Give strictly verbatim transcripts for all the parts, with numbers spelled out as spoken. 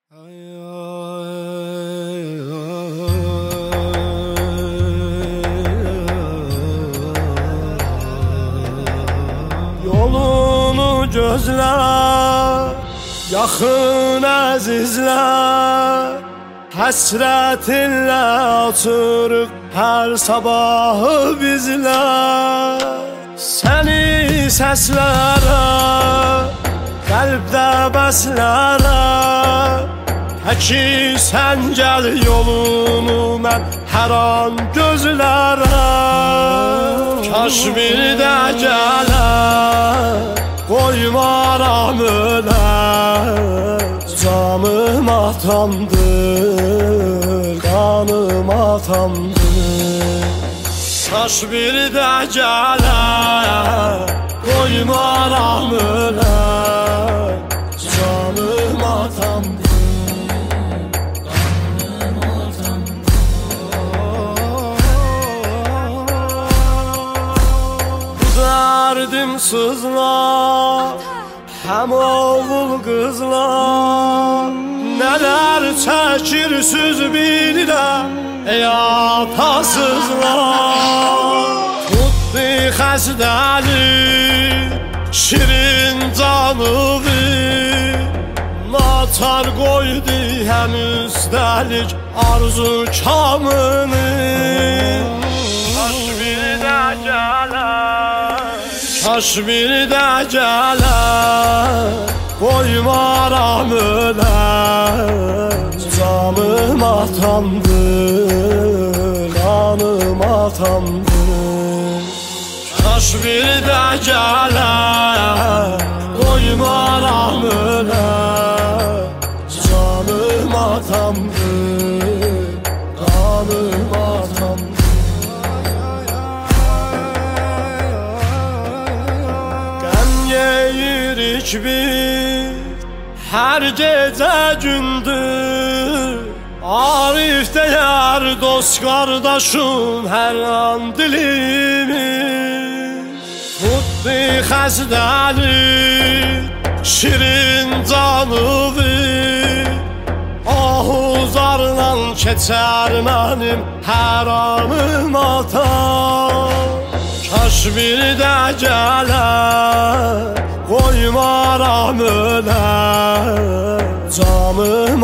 Yolunu gözlə, yaxın əzizlər, həsrətinlə açırıq hər sabahı bizlər. Səni səslərə, qəlbdə bəslərə, təki sən gəl yolunu mən hər an gözlərəm. Kaş bir də gələ, qoymaram ölə, canım atamdır, qanım atamdır. Kaş bir də gələ, qoymaram ölə, canım atamdır, qanım atamdır. Bu dərdim sızlar, həm oğul qızlar, nələr çəkirsiz bilirəm ey atasızlar. Tutdu xəstəli, şirin canıvi, naçar qoydu həm üstəlik arzu kamını. Kaş bir də gələ, kaş bir də gələ, qoymaram ölə, canım atamdır, qanım atamdır. Kaş bir də gələ, qoymaram ölə, canım atamdır, qanım atamdır. Qəm yeyirik biz hər gecə gündür, Arif deyər dost qardaşım hər an dilimiz. Tutdu xəstəli, şirin canıvi, ahuzarla keçər mənim hər anım atam. Kaş bir də gələ, qoymaram ölə, canım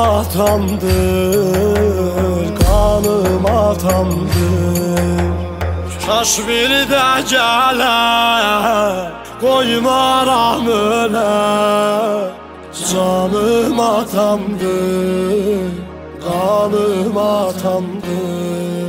atamdır, qanım atamdır. Kaş bir də gələ, qoymaram ölə, canım atamdır, qanım atamdır.